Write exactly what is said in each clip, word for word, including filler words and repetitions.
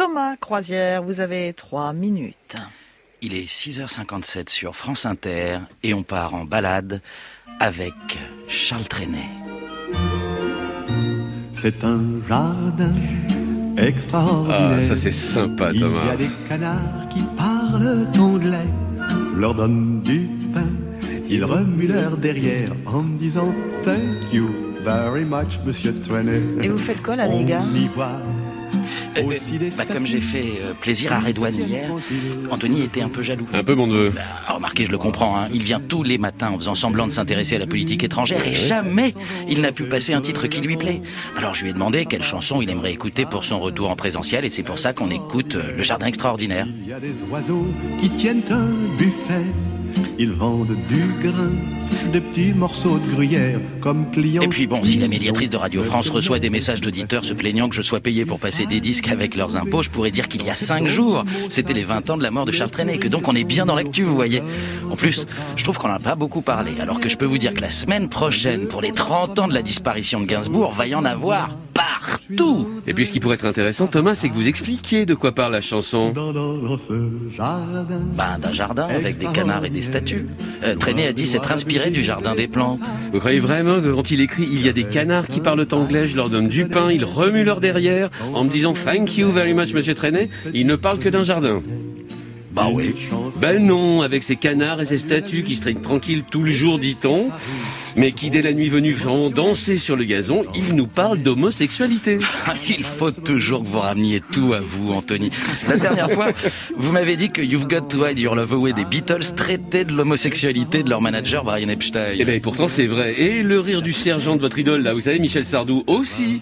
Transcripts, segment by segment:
Thomas Croisière, vous avez trois minutes. Il est six heures cinquante-sept sur France Inter et on part en balade avec Charles Trenet. C'est un jardin extraordinaire. Ah, ça c'est sympa, Thomas. Il y a des canards qui parlent anglais. Je leur donne du pain, ils remuent leur derrière en me disant thank you very much, monsieur Trenet. Et vous faites quoi là, les gars? On y voit Euh, aussi des bah, comme j'ai fait euh, plaisir à Redouane hier, Anthony était un peu jaloux. Un peu mon neveu. Bah, remarquez, je le comprends, hein. Il vient tous les matins en faisant semblant de s'intéresser à la politique étrangère et jamais il n'a pu passer un titre qui lui plaît. Alors je lui ai demandé quelle chanson il aimerait écouter pour son retour en présentiel et c'est pour ça qu'on écoute euh, Le Jardin Extraordinaire. Il y a des oiseaux qui tiennent un buffet. Ils vendent du grain, des petits morceaux de gruyère comme clients. Et puis bon, si la médiatrice de Radio France reçoit des messages d'auditeurs se plaignant que je sois payé pour passer des disques avec leurs impôts, je pourrais dire qu'il y a cinq jours, c'était les vingt ans de la mort de Charles Trenet, que donc on est bien dans l'actu, vous voyez. En plus, je trouve qu'on n'en a pas beaucoup parlé, alors que je peux vous dire que la semaine prochaine, pour les trente ans de la disparition de Gainsbourg, va y en avoir partout. Et puis ce qui pourrait être intéressant, Thomas, c'est que vous expliquiez de quoi parle la chanson. Dans, dans ce jardin. Ben, d'un jardin avec des canards et des statues. Euh, Trenet a dit s'être inspiré du jardin des plantes. Vous croyez vraiment que quand il écrit « Il y a des canards qui parlent anglais, je leur donne du pain, ils remuent leur derrière en me disant « Thank you very much, monsieur Trenet », il ne parle que d'un jardin. Bah oui. Ben non, avec ces canards et ces statues qui se traînent tranquilles tout le jour, dit-on, mais qui, dès la nuit venue, feront danser sur le gazon, il nous parle d'homosexualité. Il faut toujours que vous rameniez tout à vous, Anthony. La dernière fois, vous m'avez dit que You've Got to Hide Your Love Away des Beatles traitaient de l'homosexualité de leur manager Brian Epstein. Eh ben pourtant c'est vrai. Et le rire du sergent de votre idole, là, vous savez, Michel Sardou, aussi.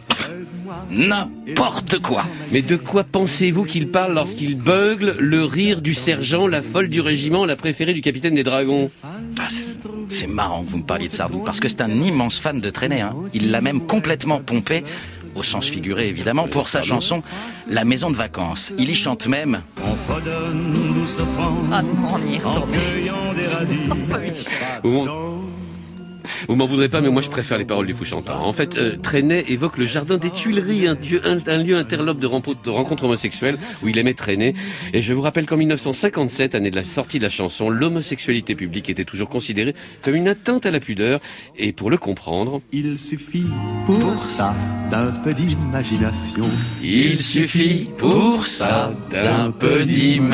N'importe quoi. Mais de quoi pensez-vous qu'il parle lorsqu'il beugle le rire du sergent, la folle du régiment, la préférée du capitaine des dragons? Ah, c'est, c'est marrant que vous me parliez de Sardou, parce que c'est un immense fan de Trenet, hein. Il l'a même complètement pompé, au sens figuré évidemment, pour sa chanson La Maison de Vacances. Il y chante même On fredonne douce France. Ah non, on y est En retourné. cueillant des radis. Vous m'en- Vous m'en voudrez pas, mais moi je préfère les paroles du Fou Chantant. En fait, euh, Trenet évoque le jardin des Tuileries, un, dieu, un, un lieu interlope de, rempo, de rencontres homosexuelles où il aimait traîner. Et je vous rappelle qu'en dix-neuf cent cinquante-sept, année de la sortie de la chanson, l'homosexualité publique était toujours considérée comme une atteinte à la pudeur. Et pour le comprendre, Il suffit pour ça d'un peu d'imagination. Il suffit pour ça d'un peu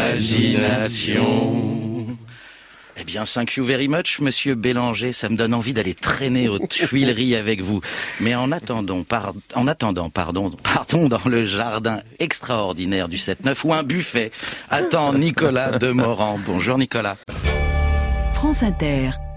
d'imagination. Eh bien, thank you very much, monsieur Bélanger. Ça me donne envie d'aller traîner aux Tuileries avec vous. Mais en attendant, par... en attendant, pardon, partons dans le jardin extraordinaire du sept neuf où un buffet attend Nicolas Demorand. Bonjour, Nicolas. France Inter.